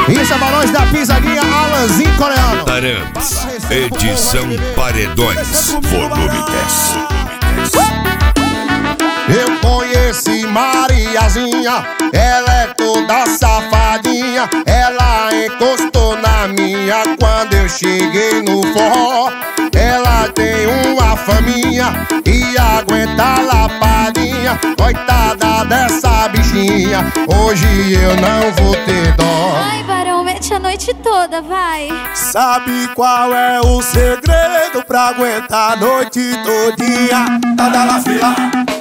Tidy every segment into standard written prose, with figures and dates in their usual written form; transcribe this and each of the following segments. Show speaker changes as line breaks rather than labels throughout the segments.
Isso é Balões da Pisadinha, Alanzinho Coreano.
Tarantes, edição Paredões, volume 10.
Eu conheci Mariazinha, ela é toda safadinha. Ela encostou na minha quando eu cheguei no forró. Ela tem uma faminha e aguenta a lapadinha. Coitada dessa bichinha, hoje eu não vou ter dó.
Ai, Barão, mete a noite toda, vai.
Sabe qual é o segredo pra aguentar a noite todinha? Tá na fila,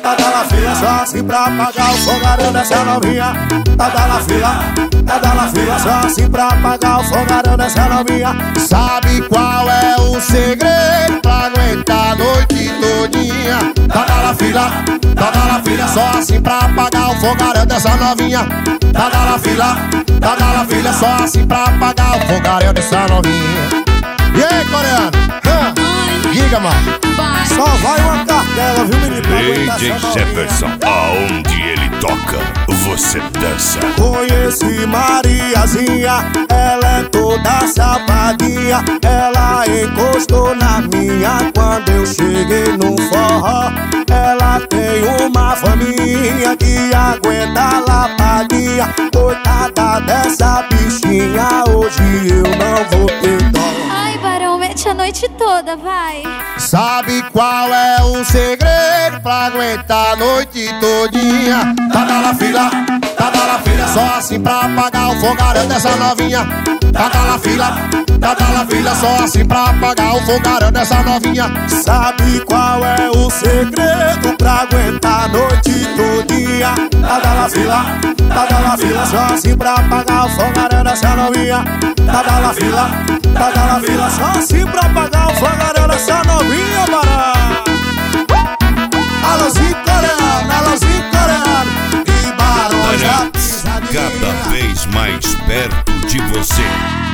só assim pra pagar o fogaréu dessa novinha. Tá na fila, só assim pra pagar o fogaréu dessa novinha.
Sabe qual é o segredo pra aguentar a noite todinha? Tá na fila, só assim pra pagar o fogaréu dessa novinha. Tá na fila, só assim pra pagar o fogaréu dessa novinha. E aí, coreano? Diga, mano.
Só vai uma cartela, viu, menino?
DJ Jefferson, aonde ele toca, você dança.
Conheci Mariazinha, ela é toda safadinha. Ela encostou na minha quando eu cheguei no forró. Ela tem uma faminha que aguenta a lapadinha. Coitada dessa bichinha, hoje eu não vou ter dó.
Ai, Barão, mete a noite toda, vai.
Sabe qual é o segredo pra aguentar a noite todinha? Tá na fila, só assim pra pagar o fogaréu dessa novinha. Tá na fila, só assim pra pagar o fogaréu dessa novinha.
Sabe qual é o segredo pra aguentar a noite todinha? Tá na fila, só assim pra pagar o fogaréu dessa novinha. Tá na fila, só assim pra pagar o fogaréu dessa novinha, bará. Alanzinho Coreano e Barões da
Tarantes,
Pisadinha.
cada vez mais perto de você.